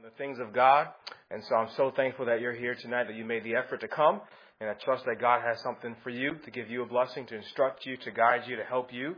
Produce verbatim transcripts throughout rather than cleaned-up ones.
on the things of God. And so I'm so thankful that you're here tonight, that you made the effort to come. And I trust that God has something for you, to give you a blessing, to instruct you, to guide you, to help you.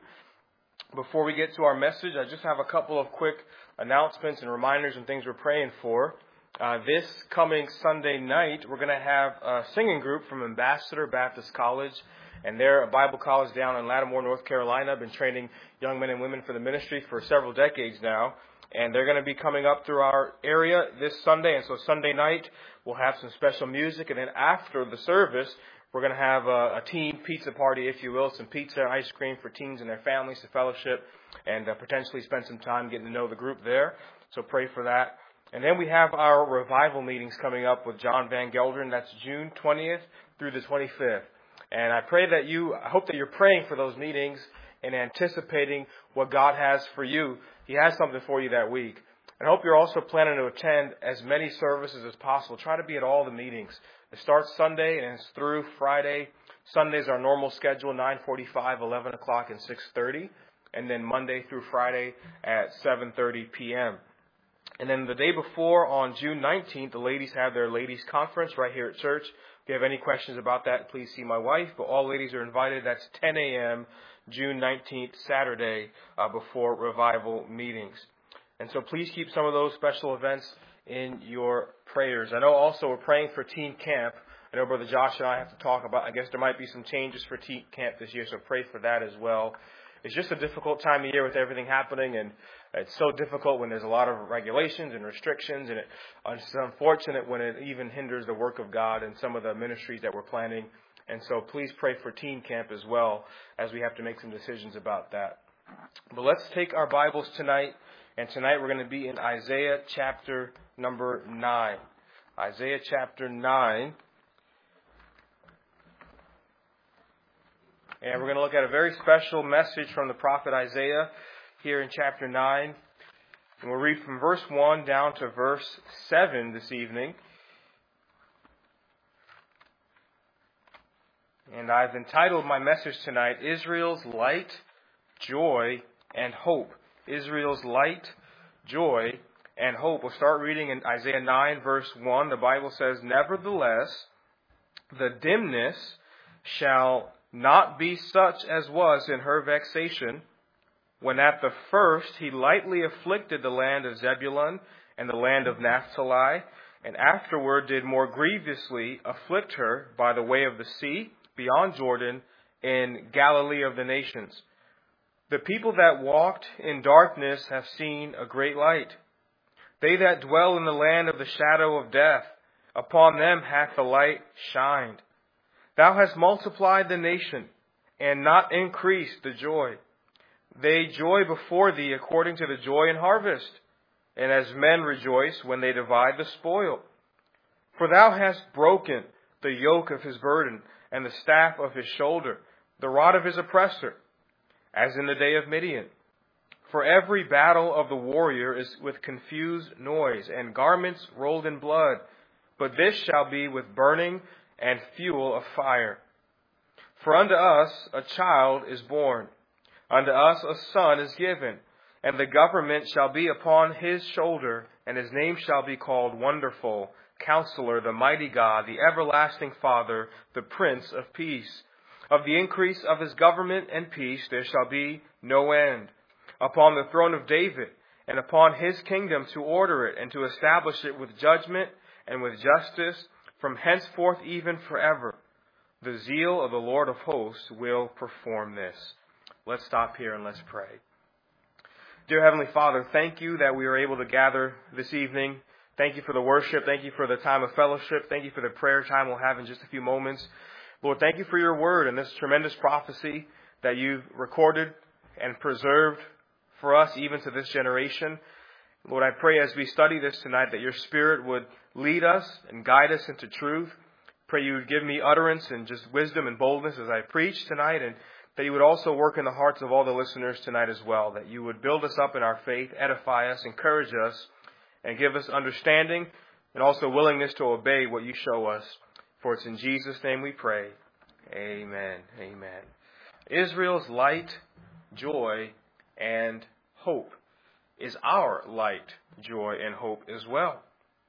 Before we get to our message, I just have a couple of quick announcements and reminders and things we're praying for. Uh, this coming Sunday night, we're going to have a singing group from Ambassador Baptist College. And they're a Bible college down in Lattimore, North Carolina. I've been training young men and women for the ministry for several decades now. And they're going to be coming up through our area this Sunday. And so Sunday night, we'll have some special music. And then after the service, we're going to have a, a teen pizza party, if you will. Some pizza and ice cream for teens and their families to fellowship and uh, potentially spend some time getting to know the group there. So pray for that. And then we have our revival meetings coming up with John Van Gelderen. That's June twentieth through the twenty-fifth. And I pray that you, I hope that you're praying for those meetings and anticipating what God has for you. He has something for you that week. And I hope you're also planning to attend as many services as possible. Try to be at all the meetings. It starts Sunday and it's through Friday. Sunday's our normal schedule, nine forty-five, eleven o'clock, and six thirty. And then Monday through Friday at seven thirty p.m. And then the day before, on June nineteenth, the ladies have their ladies' conference right here at church. If you have any questions about that, please see my wife. But all ladies are invited. That's ten a.m., June nineteenth, Saturday, uh, before revival meetings. And so please keep some of those special events in your prayers. I know also we're praying for teen camp. I know Brother Josh and I have to talk about, I guess there might be some changes for teen camp this year, so pray for that as well. It's just a difficult time of year with everything happening, and it's so difficult when there's a lot of regulations and restrictions, and it's unfortunate when it even hinders the work of God and some of the ministries that we're planning. And so please pray for teen camp as well, as we have to make some decisions about that. But let's take our Bibles tonight, and tonight we're going to be in Isaiah chapter number nine. Isaiah chapter nine. And we're going to look at a very special message from the prophet Isaiah here in chapter nine. And we'll read from verse one down to verse seven this evening. And I've entitled my message tonight, Israel's Light, Joy, and Hope. Israel's Light, Joy, and Hope. We'll start reading in Isaiah nine, verse one. The Bible says, Nevertheless, the dimness shall not be such as was in her vexation, when at the first he lightly afflicted the land of Zebulun and the land of Naphtali, and afterward did more grievously afflict her by the way of the sea, beyond Jordan, in Galilee of the nations. The people that walked in darkness have seen a great light. They that dwell in the land of the shadow of death, upon them hath the light shined. Thou hast multiplied the nation, and not increased the joy. They joy before thee according to the joy in harvest, and as men rejoice when they divide the spoil. For thou hast broken the yoke of his burden, and the staff of his shoulder, the rod of his oppressor, as in the day of Midian. For every battle of the warrior is with confused noise, and garments rolled in blood. But this shall be with burning and fuel of fire. For unto us a child is born, unto us a son is given, and the government shall be upon his shoulder, and his name shall be called Wonderful, Counselor, the Mighty God, the Everlasting Father, the Prince of Peace. Of the increase of his government and peace there shall be no end, upon the throne of David, and upon his kingdom, to order it and to establish it with judgment and with justice, from henceforth even forever. The zeal of the Lord of hosts will perform this. Let's stop here and let's pray. Dear Heavenly Father, thank you that we are able to gather this evening. Thank you for the worship. Thank you for the time of fellowship. Thank you for the prayer time we'll have in just a few moments. Lord, thank you for your word and this tremendous prophecy that you've recorded and preserved for us even to this generation. Lord, I pray as we study this tonight that your Spirit would lead us and guide us into truth. Pray you would give me utterance and just wisdom and boldness as I preach tonight, and that you would also work in the hearts of all the listeners tonight as well, that you would build us up in our faith, edify us, encourage us, and give us understanding and also willingness to obey what you show us. For it's in Jesus' name we pray. Amen. Amen. Israel's light, joy, and hope is our light, joy, and hope as well.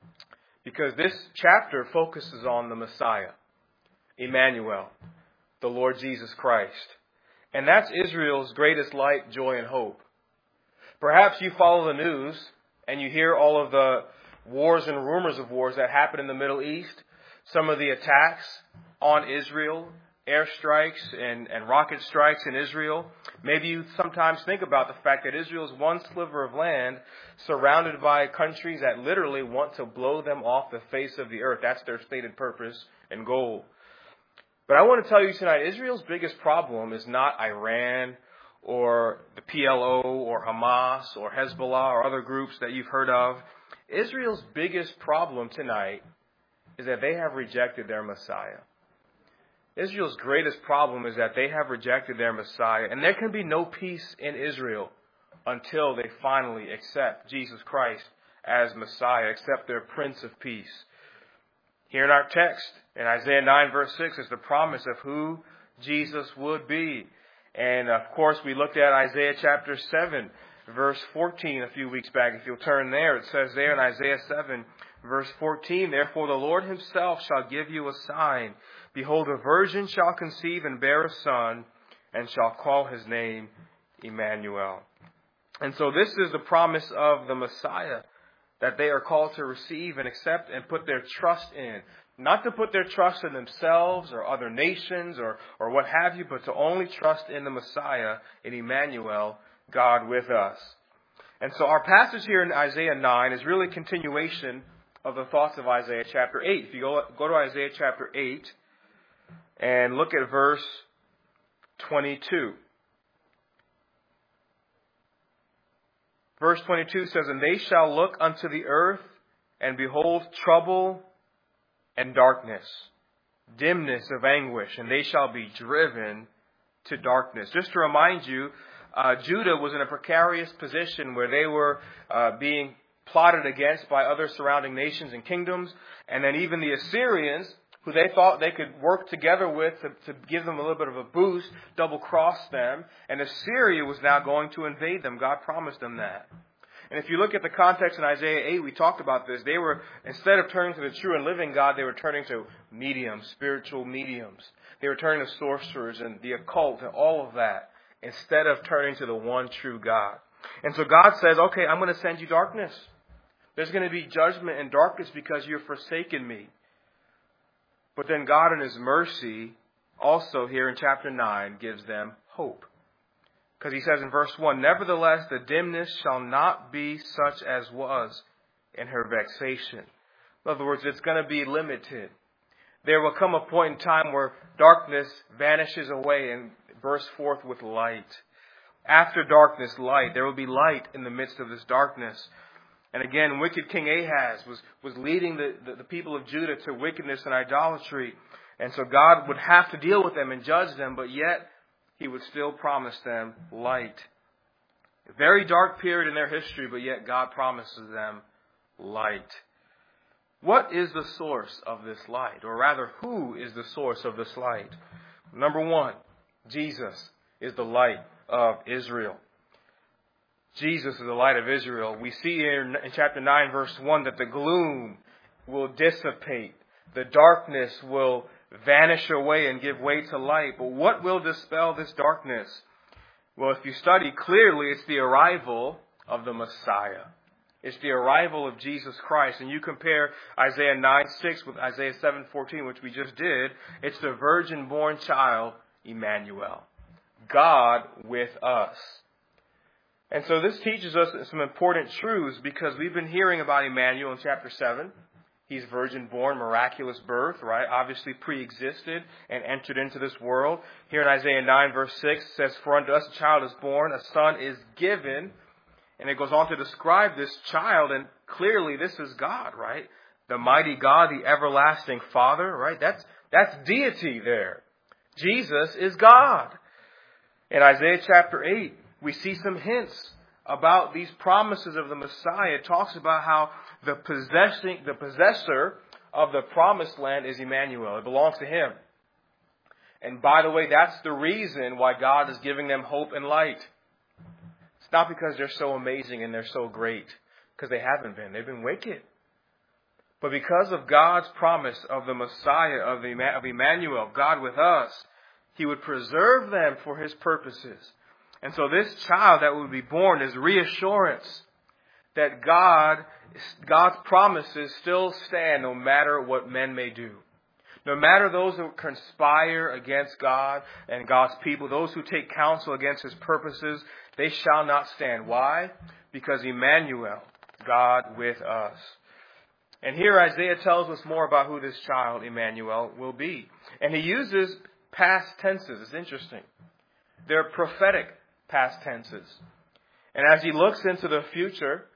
Because this chapter focuses on the Messiah, Emmanuel, the Lord Jesus Christ. And that's Israel's greatest light, joy, and hope. Perhaps you follow the news and you hear all of the wars and rumors of wars that happen in the Middle East, some of the attacks on Israel, airstrikes and, and rocket strikes in Israel. Maybe you sometimes think about the fact that Israel is one sliver of land surrounded by countries that literally want to blow them off the face of the earth. That's their stated purpose and goal. But I want to tell you tonight, Israel's biggest problem is not Iran or the P L O or Hamas or Hezbollah or other groups that you've heard of. Israel's biggest problem tonight is that they have rejected their Messiah. Israel's greatest problem is that they have rejected their Messiah. And there can be no peace in Israel until they finally accept Jesus Christ as Messiah, accept their Prince of Peace. Here in our text, in Isaiah nine verse six, is the promise of who Jesus would be. And of course, we looked at Isaiah chapter seven, verse fourteen a few weeks back. If you'll turn there, it says there in Isaiah seven, verse fourteen, "Therefore the Lord himself shall give you a sign. Behold, a virgin shall conceive and bear a son, and shall call his name Emmanuel." And so this is the promise of the Messiah that they are called to receive and accept and put their trust in. Not to put their trust in themselves or other nations or, or what have you, but to only trust in the Messiah, in Emmanuel, God with us. And so our passage here in Isaiah nine is really a continuation of the thoughts of Isaiah chapter eight. If you go, go to Isaiah chapter eight and look at verse twenty-two. Verse twenty-two says, "And they shall look unto the earth, and behold trouble and darkness, dimness of anguish, and they shall be driven to darkness." Just to remind you, uh, Judah was in a precarious position where they were uh, being plotted against by other surrounding nations and kingdoms, and then even the Assyrians, who they thought they could work together with to, to give them a little bit of a boost, double-cross them, and Assyria was now going to invade them. God promised them that. And if you look at the context in Isaiah eight, we talked about this. They were, instead of turning to the true and living God, they were turning to mediums, spiritual mediums. They were turning to sorcerers and the occult and all of that, instead of turning to the one true God. And so God says, okay, I'm going to send you darkness. There's going to be judgment and darkness because you've forsaken me. But then God in his mercy, also here in chapter nine, gives them hope. Because he says in verse one, "Nevertheless, the dimness shall not be such as was in her vexation." In other words, it's going to be limited. There will come a point in time where darkness vanishes away and bursts forth with light. After darkness, light. There will be light in the midst of this darkness. And again, wicked King Ahaz was, was leading the, the, the people of Judah to wickedness and idolatry. And so God would have to deal with them and judge them, but yet he would still promise them light. A very dark period in their history, but yet God promises them light. What is the source of this light? Or rather, who is the source of this light? Number one, Jesus is the light of Israel. Jesus is the light of Israel. We see here in chapter nine, verse one, that the gloom will dissipate. The darkness will vanish away and give way to light. But what will dispel this darkness? Well, if you study clearly, it's the arrival of the Messiah. It's the arrival of Jesus Christ. And you compare Isaiah nine six with Isaiah seven fourteen, which we just did. It's the virgin-born child, Emmanuel. God with us. And so this teaches us some important truths, because we've been hearing about Emmanuel in chapter seven. He's virgin-born, miraculous birth, right? Obviously pre-existed and entered into this world. Here in Isaiah nine, verse six, it says, "For unto us a child is born, a son is given." And it goes on to describe this child, and clearly this is God, right? The mighty God, the everlasting Father, right? That's, that's deity there. Jesus is God. In Isaiah chapter eight, we see some hints about these promises of the Messiah. It talks about how the possessing, the possessor of the promised land is Emmanuel. It belongs to him. And by the way, that's the reason why God is giving them hope and light. It's not because they're so amazing and they're so great, because they haven't been. They've been wicked. But because of God's promise of the Messiah, of, the, of Emmanuel, God with us, He would preserve them for His purposes. And so this child that would be born is reassurance that God, God's promises still stand no matter what men may do. No matter those who conspire against God and God's people, those who take counsel against His purposes, they shall not stand. Why? Because Emmanuel, God with us. And here Isaiah tells us more about who this child, Emmanuel, will be. And he uses past tenses. It's interesting. They're prophetic past tenses. And as he looks into the future,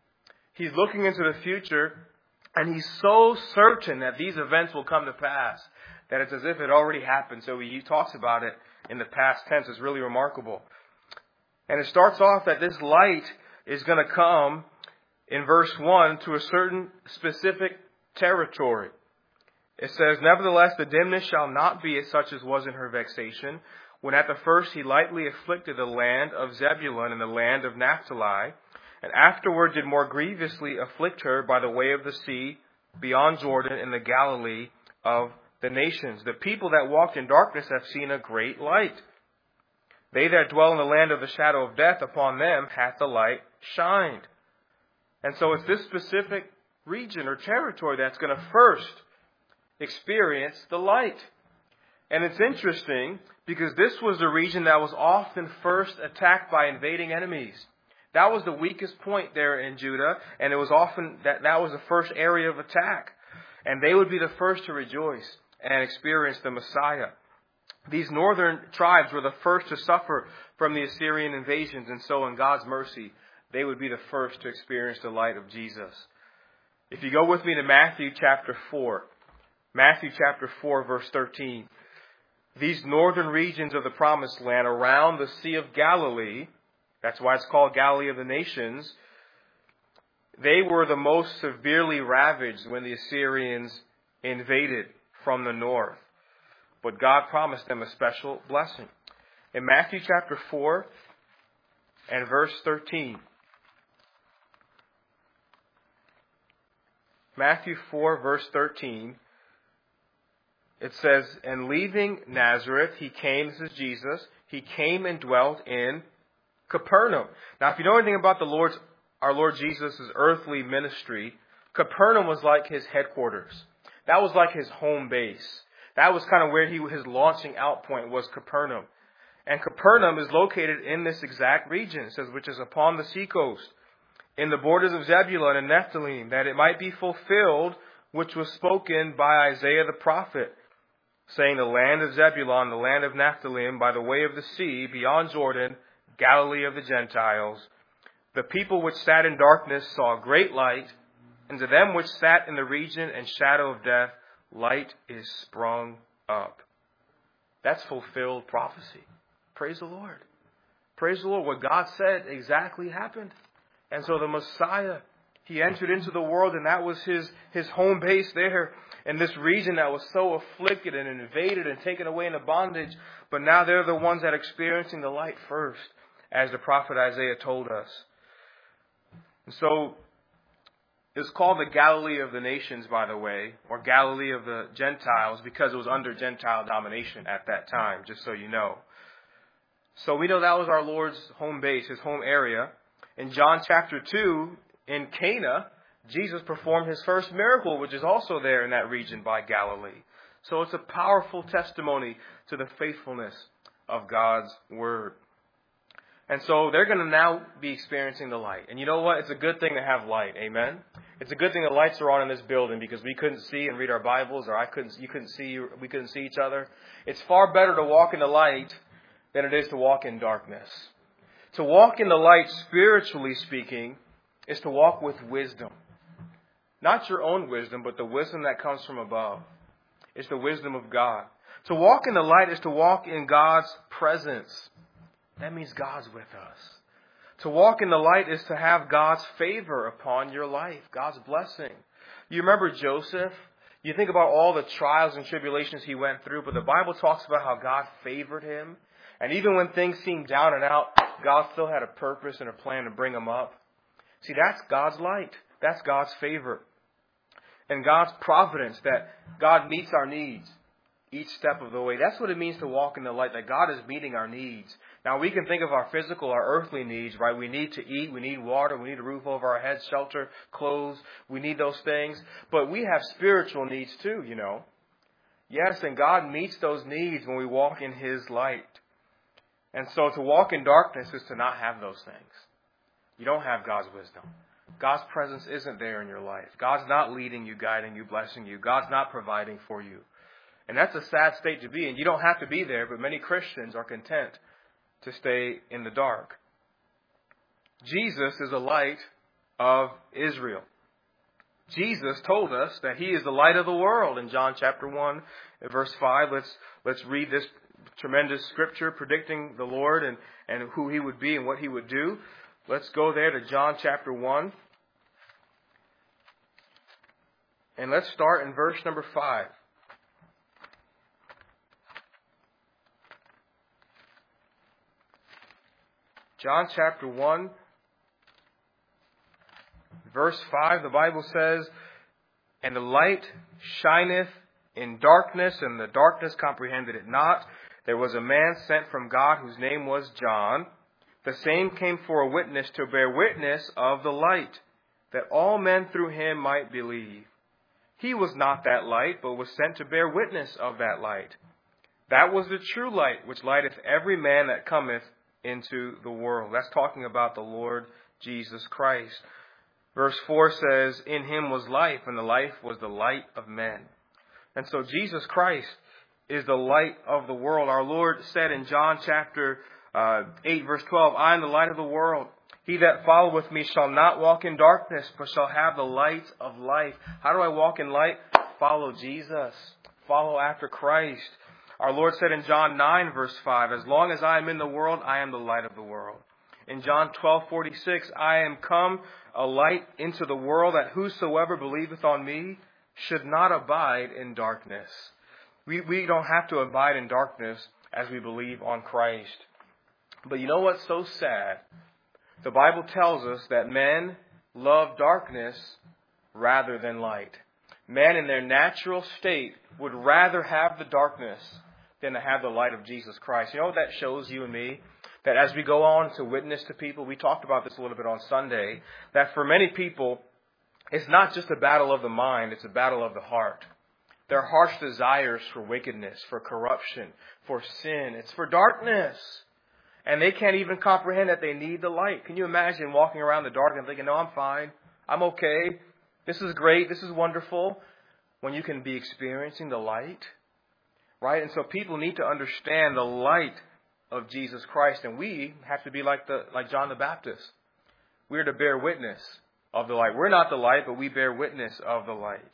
he's looking into the future, and he's so certain that these events will come to pass that it's as if it already happened. So he talks about it in the past tense. It's really remarkable. And it starts off that this light is going to come in verse one to a certain specific territory. It says, "Nevertheless, the dimness shall not be such as was in her vexation, when at the first he lightly afflicted the land of Zebulun and the land of Naphtali, and afterward did more grievously afflict her by the way of the sea, beyond Jordan, in the Galilee of the nations. The people that walked in darkness have seen a great light. They that dwell in the land of the shadow of death, upon them hath the light shined." And so it's this specific region or territory that's going to first experience the light. And it's interesting because this was the region that was often first attacked by invading enemies. That was the weakest point there in Judah, and it was often that that was the first area of attack. And they would be the first to rejoice and experience the Messiah. These northern tribes were the first to suffer from the Assyrian invasions, and so in God's mercy, they would be the first to experience the light of Jesus. If you go with me to Matthew chapter four, Matthew chapter four, verse thirteen. These northern regions of the Promised Land around the Sea of Galilee, that's why it's called Galilee of the Nations, they were the most severely ravaged when the Assyrians invaded from the north. But God promised them a special blessing. In Matthew chapter four and verse thirteen, Matthew four, verse thirteen, it says, "And leaving Nazareth, he came," this is Jesus, "he came and dwelt in Capernaum." Now, if you know anything about the Lord's, our Lord Jesus' earthly ministry, Capernaum was like his headquarters. That was like his home base. That was kind of where he his launching out point was, Capernaum. And Capernaum is located in this exact region, it says, which is upon the seacoast, in the borders of Zebulun and Naphtali, that it might be fulfilled which was spoken by Isaiah the prophet, saying, "The land of Zebulun, the land of Naphtali, by the way of the sea, beyond Jordan, Galilee of the Gentiles. The people which sat in darkness saw a great light, and to them which sat in the region and shadow of death, light is sprung up." That's fulfilled prophecy. Praise the Lord. Praise the Lord. What God said exactly happened. And so the Messiah, he entered into the world, and that was his, his home base there in this region that was so afflicted and invaded and taken away into bondage. But now they're the ones that are experiencing the light first, as the prophet Isaiah told us. And so it's called the Galilee of the Nations, by the way, or Galilee of the Gentiles, because it was under Gentile domination at that time, just so you know. So we know that was our Lord's home base, his home area. In John chapter two, in Cana, Jesus performed his first miracle, which is also there in that region by Galilee. So it's a powerful testimony to the faithfulness of God's word. And so they're going to now be experiencing the light. And you know what? It's a good thing to have light. Amen? It's a good thing the lights are on in this building, because we couldn't see and read our Bibles, or I couldn't, you couldn't see, we couldn't see each other. It's far better to walk in the light than it is to walk in darkness. To walk in the light, spiritually speaking, is to walk with wisdom. Not your own wisdom, but the wisdom that comes from above. It's the wisdom of God. To walk in the light is to walk in God's presence. That means God's with us. To walk in the light is to have God's favor upon your life, God's blessing. You remember Joseph? You think about all the trials and tribulations he went through, but the Bible talks about how God favored him. And even when things seemed down and out, God still had a purpose and a plan to bring him up. See, that's God's light. That's God's favor. and God's providence, that God meets our needs each step of the way. That's what it means to walk in the light, that God is meeting our needs. Now, we can think of our physical, our earthly needs, right? We need to eat, we need water, we need a roof over our heads, shelter, clothes. We need those things. But we have spiritual needs too, you know. Yes, and God meets those needs when we walk in His light. And so to walk in darkness is to not have those things. You don't have God's wisdom. God's presence isn't there in your life. God's not leading you, guiding you, blessing you. God's not providing for you. And that's a sad state to be in. You don't have to be there, but many Christians are content to stay in the dark. Jesus is the light of Israel. Jesus told us that He is the light of the world in John chapter one, verse five. Let's let's read this tremendous scripture predicting the Lord and, and who He would be and what He would do. Let's go there to John chapter one. And let's start in verse number five. John chapter one, verse five, the Bible says, "And the light shineth in darkness, and the darkness comprehended it not. There was a man sent from God whose name was John. The same came for a witness to bear witness of the light, that all men through him might believe. He was not that light, but was sent to bear witness of that light. That was the true light, which lighteth every man that cometh into the world." That's talking about the Lord Jesus Christ. Verse four says, "In Him was life, and the life was the light of men." And so Jesus Christ is the light of the world. Our Lord said in John chapter uh, eight, verse twelve, "I am the light of the world. He that followeth me shall not walk in darkness, but shall have the light of life." How do I walk in light? Follow Jesus. Follow after Christ. Our Lord said in John nine, verse five, "As long as I am in the world, I am the light of the world." In John twelve forty-six, "I am come a light into the world, that whosoever believeth on me should not abide in darkness." We, we don't have to abide in darkness as we believe on Christ. But you know what's so sad? The Bible tells us that men love darkness rather than light. Men in their natural state would rather have the darkness than to have the light of Jesus Christ. You know what that shows you and me? That as we go on to witness to people, we talked about this a little bit on Sunday, that for many people, it's not just a battle of the mind, it's a battle of the heart. Their harsh desires for wickedness, for corruption, for sin, it's for darkness. And they can't even comprehend that they need the light. Can you imagine walking around the dark and thinking, "No, I'm fine. I'm okay. This is great. This is wonderful," when you can be experiencing the light? Right? And so people need to understand the light of Jesus Christ. And we have to be like the like John the Baptist. We're to bear witness of the light. We're not the light, but we bear witness of the light.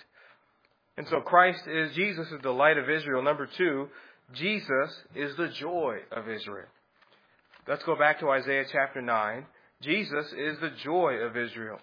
And so Christ is, Jesus is the light of Israel. Number two, Jesus is the joy of Israel. Let's go back to Isaiah chapter nine. Jesus is the joy of Israel.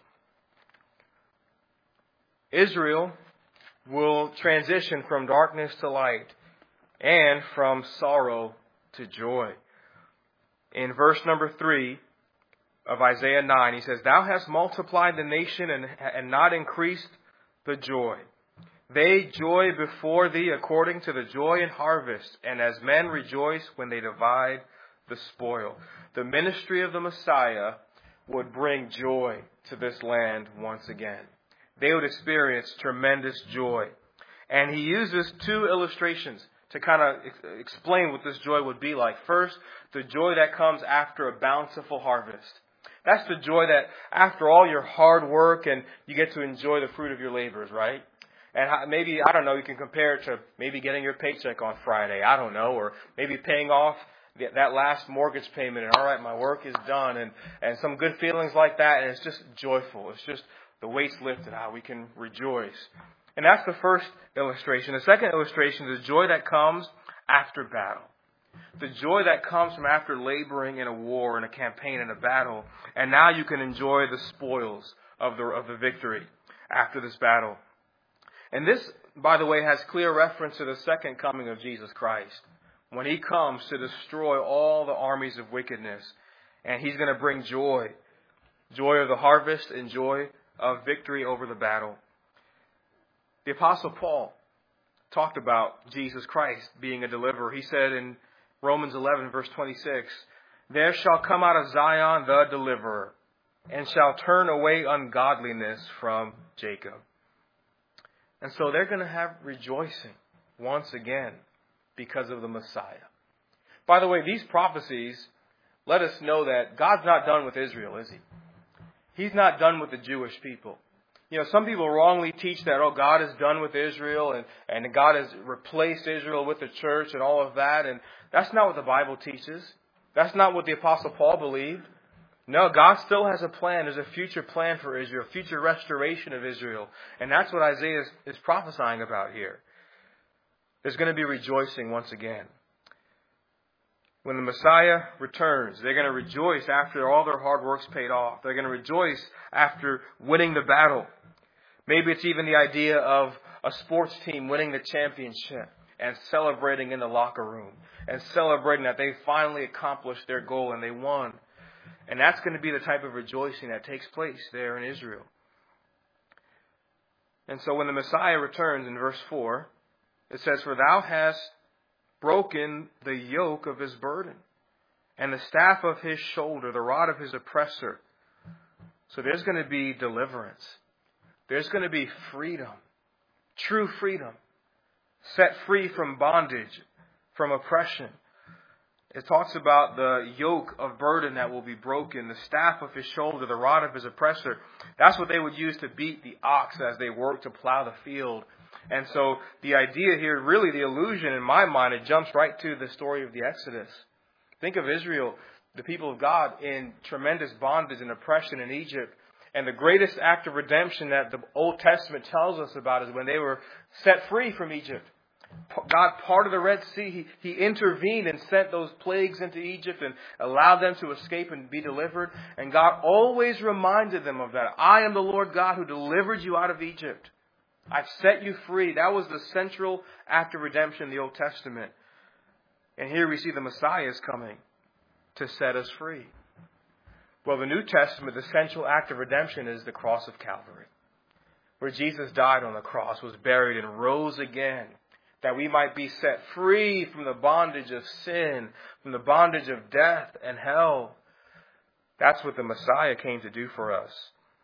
Israel will transition from darkness to light and from sorrow to joy. In verse number three of Isaiah nine, he says, "Thou hast multiplied the nation and, and not increased the joy. They joy before thee according to the joy in harvest, and as men rejoice when they divide the spoil." The ministry of the Messiah would bring joy to this land once again. They would experience tremendous joy. And he uses two illustrations to kind of ex- explain what this joy would be like. First, the joy that comes after a bountiful harvest. That's the joy that after all your hard work and you get to enjoy the fruit of your labors, right? And maybe, I don't know, you can compare it to maybe getting your paycheck on Friday, I don't know, or maybe paying off that last mortgage payment and all right, my work is done, and, and some good feelings like that, and it's just joyful. It's just the weight's lifted, how we can rejoice. And that's the first illustration. The second illustration is the joy that comes after battle. The joy that comes from after laboring in a war, in a campaign, in a battle, and now you can enjoy the spoils of the of the victory after this battle. And this, by the way, has clear reference to the second coming of Jesus Christ, when He comes to destroy all the armies of wickedness. And He's going to bring joy. Joy of the harvest and joy of victory over the battle. The Apostle Paul talked about Jesus Christ being a deliverer. He said in Romans eleven, verse twenty-six, "There shall come out of Zion the deliverer, and shall turn away ungodliness from Jacob." And so they're going to have rejoicing once again because of the Messiah. By the way, these prophecies let us know that God's not done with Israel, is He? He's not done with the Jewish people. You know, some people wrongly teach that, oh, God is done with Israel and, and God has replaced Israel with the church and all of that. And that's not what the Bible teaches. That's not what the Apostle Paul believed. No, God still has a plan. There's a future plan for Israel, future restoration of Israel. And that's what Isaiah is, is prophesying about here. There's going to be rejoicing once again. When the Messiah returns, they're going to rejoice after all their hard work's paid off. They're going to rejoice after winning the battle. Maybe it's even the idea of a sports team winning the championship and celebrating in the locker room and celebrating that they finally accomplished their goal and they won. And that's going to be the type of rejoicing that takes place there in Israel. And so when the Messiah returns in verse four, it says, "For thou hast broken the yoke of his burden, and the staff of his shoulder, the rod of his oppressor." So there's going to be deliverance. There's going to be freedom, true freedom, set free from bondage, from oppression. It talks about the yoke of burden that will be broken, the staff of his shoulder, the rod of his oppressor. That's what they would use to beat the ox as they worked to plow the field. And so the idea here, really the illusion in my mind, it jumps right to the story of the Exodus. Think of Israel, the people of God, in tremendous bondage and oppression in Egypt. And the greatest act of redemption that the Old Testament tells us about is when they were set free from Egypt. God parted the Red Sea. He, he intervened and sent those plagues into Egypt and allowed them to escape and be delivered. And God always reminded them of that. "I am the Lord God who delivered you out of Egypt. I've set you free." That was the central act of redemption in the Old Testament. And here we see the Messiah is coming to set us free. Well, the New Testament, the central act of redemption is the cross of Calvary, where Jesus died on the cross, was buried, and rose again, that we might be set free from the bondage of sin, from the bondage of death and hell. That's what the Messiah came to do for us.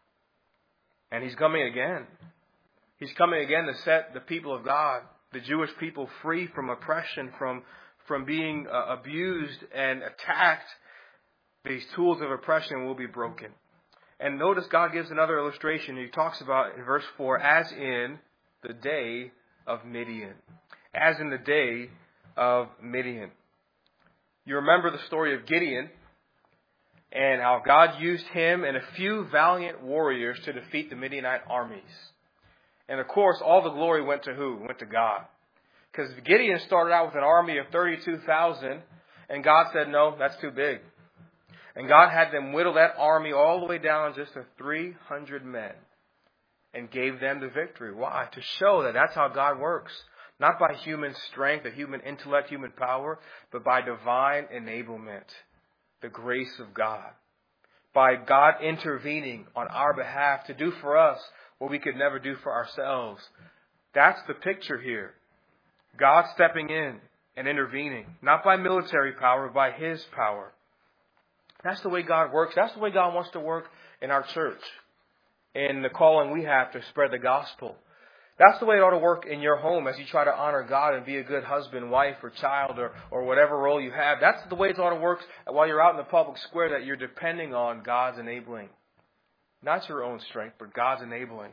And He's coming again. He's coming again to set the people of God, the Jewish people, free from oppression, from, from being uh, abused and attacked. These tools of oppression will be broken. And notice God gives another illustration. He talks about in verse four, "As in the day of Midian." As in the day of Midian. You remember the story of Gideon and how God used him and a few valiant warriors to defeat the Midianite armies. And of course, all the glory went to who? Went to God. Because Gideon started out with an army of thirty-two thousand, and God said, no, that's too big. And God had them whittle that army all the way down just to three hundred men and gave them the victory. Why? To show that that's how God works. Not by human strength or human intellect, human power, but by divine enablement, the grace of God. By God intervening on our behalf to do for us what we could never do for ourselves. That's the picture here. God stepping in and intervening, not by military power, but by His power. That's the way God works. That's the way God wants to work in our church, in the calling we have to spread the gospel. That's the way it ought to work in your home as you try to honor God and be a good husband, wife, or child, or, or whatever role you have. That's the way it ought to work while you're out in the public square, that you're depending on God's enabling. Not your own strength, but God's enabling.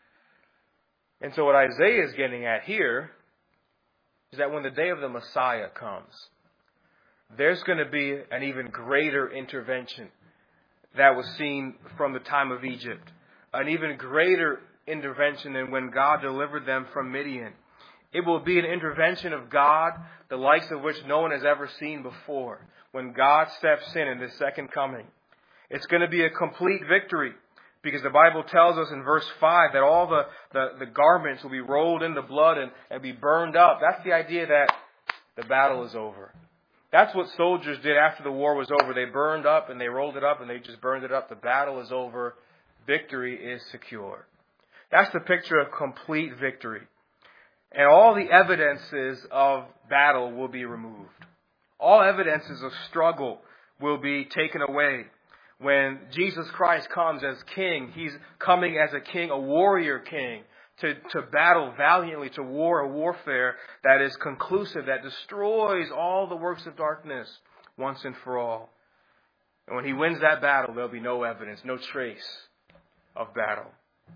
And so what Isaiah is getting at here is that when the day of the Messiah comes, there's going to be an even greater intervention that was seen from the time of Egypt. An even greater intervention than when God delivered them from Midian. It will be an intervention of God, the likes of which no one has ever seen before. When God steps in in this second coming, it's going to be a complete victory, because the Bible tells us in verse five that all the, the, the garments will be rolled into blood and, and be burned up. That's the idea that the battle is over. That's what soldiers did after the war was over. They burned up and they rolled it up and they just burned it up. The battle is over. Victory is secure. That's the picture of complete victory. And all the evidences of battle will be removed. All evidences of struggle will be taken away. When Jesus Christ comes as king, he's coming as a king, a warrior king, to, to battle valiantly, to war a warfare that is conclusive, that destroys all the works of darkness once and for all. And when he wins that battle, there'll be no evidence, no trace of battle.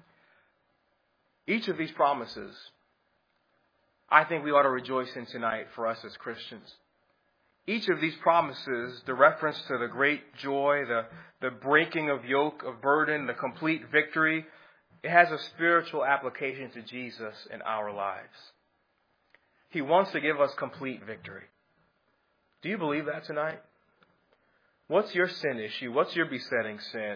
Each of these promises, I think we ought to rejoice in tonight for us as Christians. Each of these promises, the reference to the great joy, the, the breaking of yoke, of burden, the complete victory, it has a spiritual application to Jesus in our lives. He wants to give us complete victory. Do you believe that tonight? What's your sin issue? What's your besetting sin?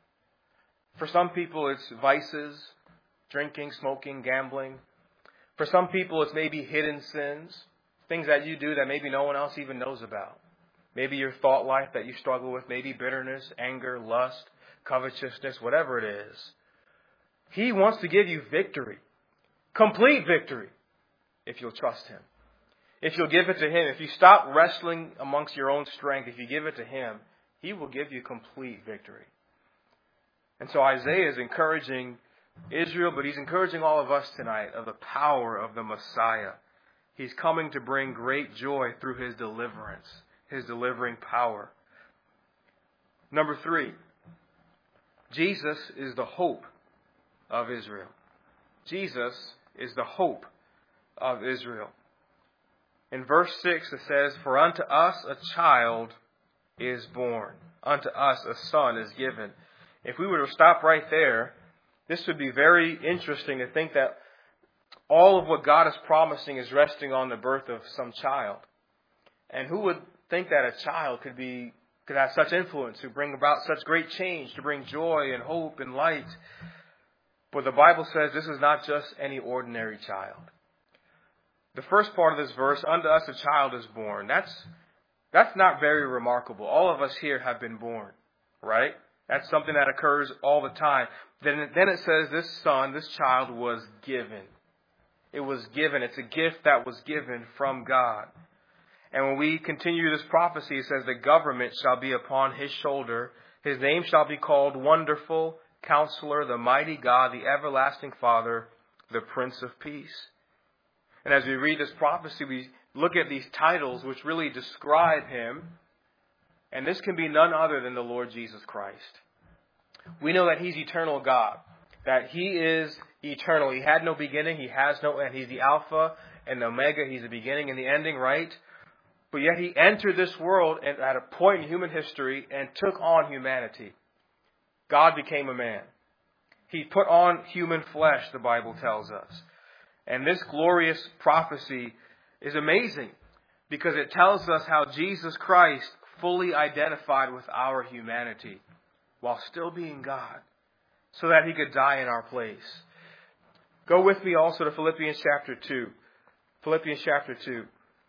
For some people, it's vices, drinking, smoking, gambling. For some people, it's maybe hidden sins, things that you do that maybe no one else even knows about. Maybe your thought life that you struggle with, maybe bitterness, anger, lust, covetousness, whatever it is. He wants to give you victory, complete victory, if you'll trust Him. If you'll give it to Him, if you stop wrestling amongst your own strength, if you give it to Him, He will give you complete victory. And so Isaiah is encouraging Israel, but he's encouraging all of us tonight of the power of the Messiah. He's coming to bring great joy through His deliverance, His delivering power. Number three, Jesus is the hope of Israel. Jesus is the hope of Israel. In verse six it says, "For unto us a child is born, unto us a son is given." If we were to stop right there, this would be very interesting to think that all of what God is promising is resting on the birth of some child. And who would think that a child could be could have such influence, to bring about such great change, to bring joy and hope and light? But the Bible says this is not just any ordinary child. The first part of this verse, "Unto us a child is born," that's that's not very remarkable. All of us here have been born, right? That's something that occurs all the time. Then, then it says this son, this child was given. It was given. It's a gift that was given from God. And when we continue this prophecy, it says the government shall be upon His shoulder. His name shall be called Wonderful, Counselor, the Mighty God, the Everlasting Father, the Prince of Peace. And as we read this prophecy, we look at these titles which really describe Him. And this can be none other than the Lord Jesus Christ. We know that He's eternal God, that He is eternal. He had no beginning, He has no end. He's the Alpha and the Omega. He's the beginning and the ending, right? But yet He entered this world at a point in human history and took on humanity. God became a man. He put on human flesh, the Bible tells us. And this glorious prophecy is amazing because it tells us how Jesus Christ fully identified with our humanity while still being God, so that He could die in our place. Go with me also to Philippians chapter two. Philippians chapter two.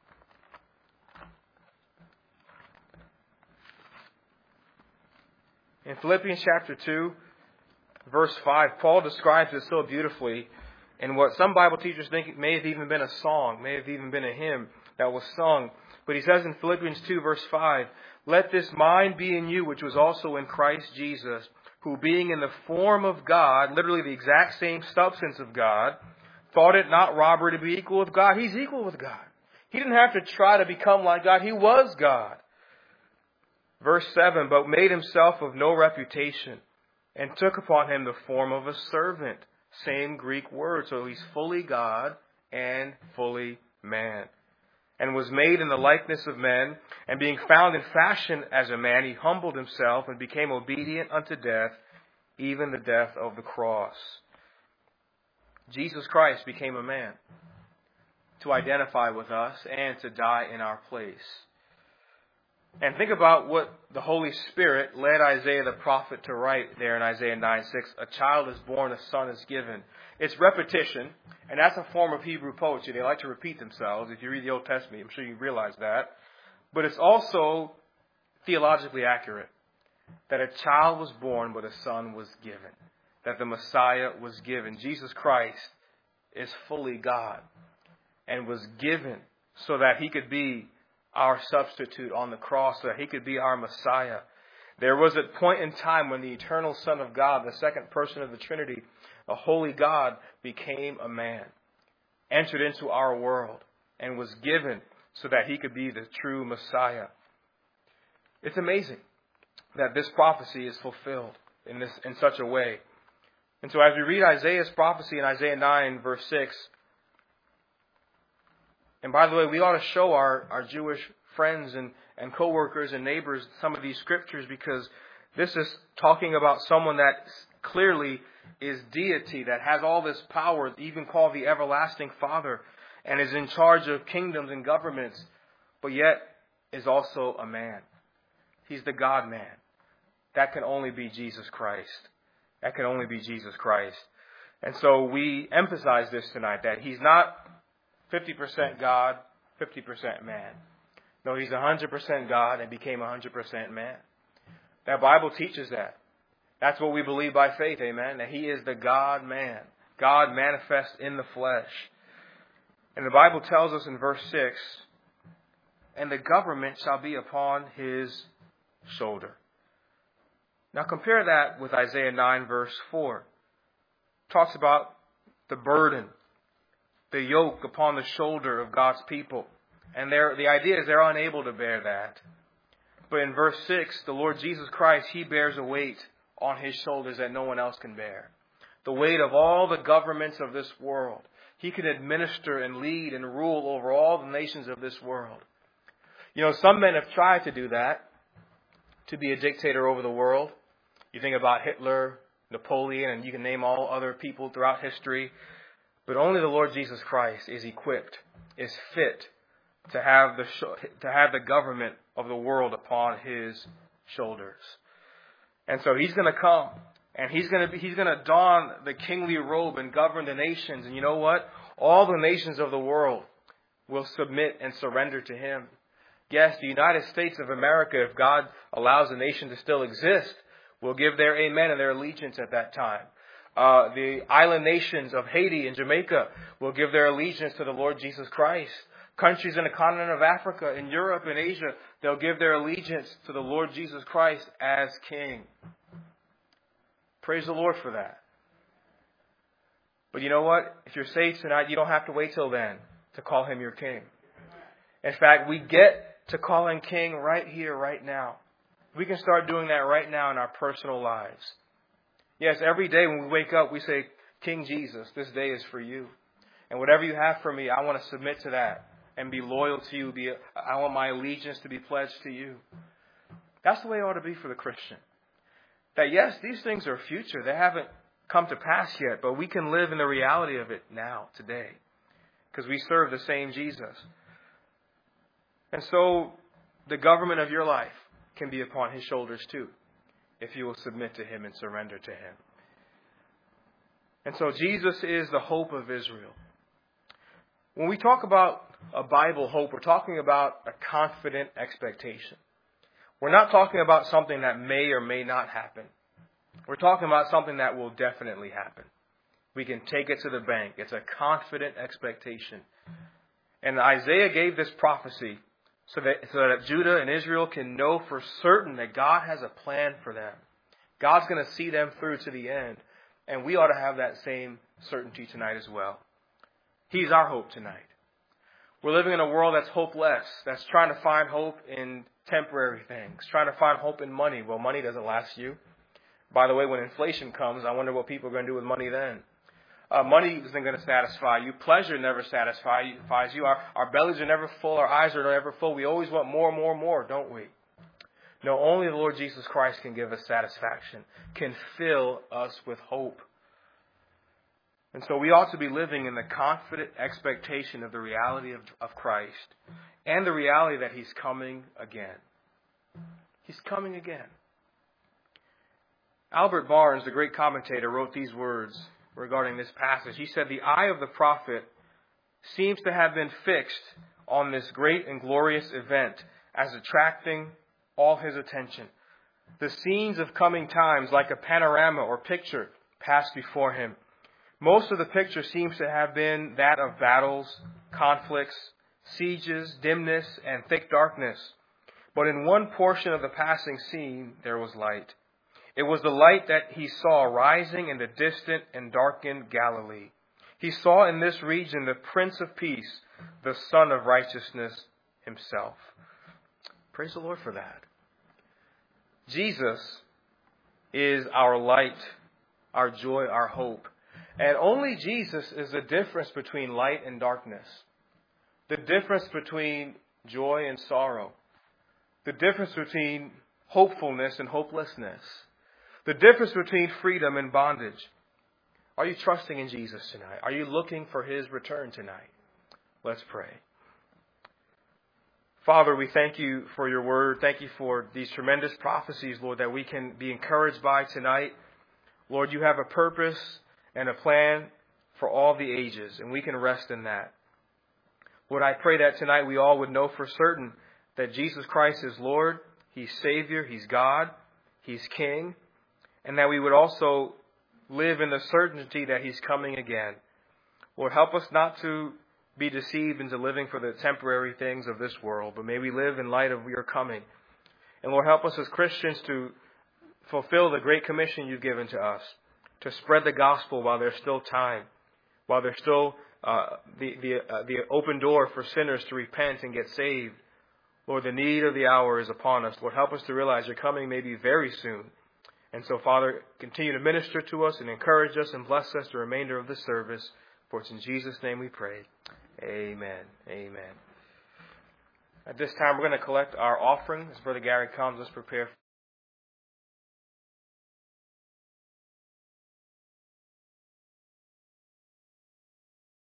In Philippians chapter two, verse five, Paul describes it so beautifully in what some Bible teachers think may have even been a song, may have even been a hymn that was sung. But he says in Philippians two, verse five, "Let this mind be in you, which was also in Christ Jesus, who being in the form of God," literally the exact same substance of God, "thought it not robbery to be equal with God." He's equal with God. He didn't have to try to become like God. He was God. Verse seven, "But made Himself of no reputation, and took upon Him the form of a servant." Same Greek word. So He's fully God and fully man. "And was made in the likeness of men, and being found in fashion as a man, He humbled Himself and became obedient unto death, even the death of the cross." Jesus Christ became a man to identify with us and to die in our place. And think about what the Holy Spirit led Isaiah the prophet to write there in Isaiah nine six. "A child is born, a son is given." It's repetition, and that's a form of Hebrew poetry. They like to repeat themselves. If you read the Old Testament, I'm sure you realize that. But it's also theologically accurate that a child was born, but a son was given. that the Messiah was given. Jesus Christ is fully God and was given so that he could be our substitute on the cross, so that he could be our Messiah. There was a point in time when the eternal Son of God, the second person of the Trinity, a holy God, became a man, entered into our world, and was given so that he could be the true Messiah. It's amazing that this prophecy is fulfilled in this in such a way. And so as we read Isaiah's prophecy in Isaiah nine, verse six, and by the way, we ought to show our, our Jewish friends and, and co-workers and neighbors some of these scriptures, because this is talking about someone that clearly is deity, that has all this power, even called the everlasting Father, and is in charge of kingdoms and governments, but yet is also a man. He's the God-man. That can only be Jesus Christ. That can only be Jesus Christ. And so we emphasize this tonight, that he's not fifty percent God, fifty percent man. No, he's one hundred percent God and became one hundred percent man. That Bible teaches that. That's what we believe by faith, amen, that he is the God-man, God manifest in the flesh. And the Bible tells us in verse six, and the government shall be upon his shoulder. Now compare that with Isaiah nine, verse four. It talks about the burden, the yoke upon the shoulder of God's people. And the idea is they're unable to bear that. But in verse six, the Lord Jesus Christ, he bears a weight on his shoulders that no one else can bear. The weight of all the governments of this world. He can administer and lead and rule over all the nations of this world. You know, some men have tried to do that, to be a dictator over the world. You think about Hitler, Napoleon, and you can name all other people throughout history. But only the Lord Jesus Christ is equipped, is fit to have the to have the government of the world upon his shoulders. And so he's going to come, and he's going to be, he's going to don the kingly robe and govern the nations. And you know what? All the nations of the world will submit and surrender to him. Yes, the United States of America, if God allows the nation to still exist, will give their amen and their allegiance at that time. Uh, the island nations of Haiti and Jamaica will give their allegiance to the Lord Jesus Christ. Countries in the continent of Africa, in Europe and Asia, they'll give their allegiance to the Lord Jesus Christ as King. Praise the Lord for that. But you know what? If you're saved tonight, you don't have to wait till then to call him your King. In fact, we get to call him King right here, right now. We can start doing that right now in our personal lives. Yes, every day when we wake up, we say, King Jesus, this day is for you. And whatever you have for me, I want to submit to that and be loyal to you. Be, I want my allegiance to be pledged to you. That's the way it ought to be for the Christian. That yes, these things are future. They haven't come to pass yet, but we can live in the reality of it now, today, because we serve the same Jesus. And so the government of your life can be upon his shoulders too, if you will submit to him and surrender to him. And so Jesus is the hope of Israel. When we talk about a Bible hope, we're talking about a confident expectation. We're not talking about something that may or may not happen. We're talking about something that will definitely happen. We can take it to the bank. It's a confident expectation. And Isaiah gave this prophecy so that, so that Judah and Israel can know for certain that God has a plan for them. God's going to see them through to the end. And we ought to have that same certainty tonight as well. He's our hope tonight. We're living in a world that's hopeless, that's trying to find hope in temporary things, trying to find hope in money. Well, money doesn't last you. By the way, when inflation comes, I wonder what people are going to do with money then. Uh, money isn't going to satisfy you. Pleasure never satisfies you. Our, our bellies are never full. Our eyes are never full. We always want more, more, more, don't we? No, only the Lord Jesus Christ can give us satisfaction, can fill us with hope. And so we ought to be living in the confident expectation of the reality of, of Christ and the reality that he's coming again. He's coming again. Albert Barnes, the great commentator, wrote these words regarding this passage. He said, "The eye of the prophet seems to have been fixed on this great and glorious event as attracting all his attention. The scenes of coming times, like a panorama or picture, passed before him. Most of the picture seems to have been that of battles, conflicts, sieges, dimness, and thick darkness. But in one portion of the passing scene, there was light. It was the light that he saw rising in the distant and darkened Galilee. He saw in this region the Prince of Peace, the Son of Righteousness himself. Praise the Lord for that. Jesus is our light, our joy, our hope. And only Jesus is the difference between light and darkness. The difference between joy and sorrow. The difference between hopefulness and hopelessness. The difference between freedom and bondage. Are you trusting in Jesus tonight? Are you looking for his return tonight? Let's pray. Father, we thank you for your word. Thank you for these tremendous prophecies, Lord, that we can be encouraged by tonight. Lord, you have a purpose and a plan for all the ages, and we can rest in that. Lord, I pray that tonight we all would know for certain that Jesus Christ is Lord, he's Savior, he's God, he's King, and that we would also live in the certainty that he's coming again. Lord, help us not to be deceived into living for the temporary things of this world, but may we live in light of your coming. And Lord, help us as Christians to fulfill the great commission you've given to us, to spread the gospel while there's still time, while there's still uh, the the, uh, the open door for sinners to repent and get saved. Lord, the need of the hour is upon us. Lord, help us to realize your coming may be very soon. And so, Father, continue to minister to us and encourage us and bless us the remainder of the service. For it's in Jesus' name we pray. Amen. Amen. At this time, we're going to collect our offering. As Brother Gary comes, let's prepare.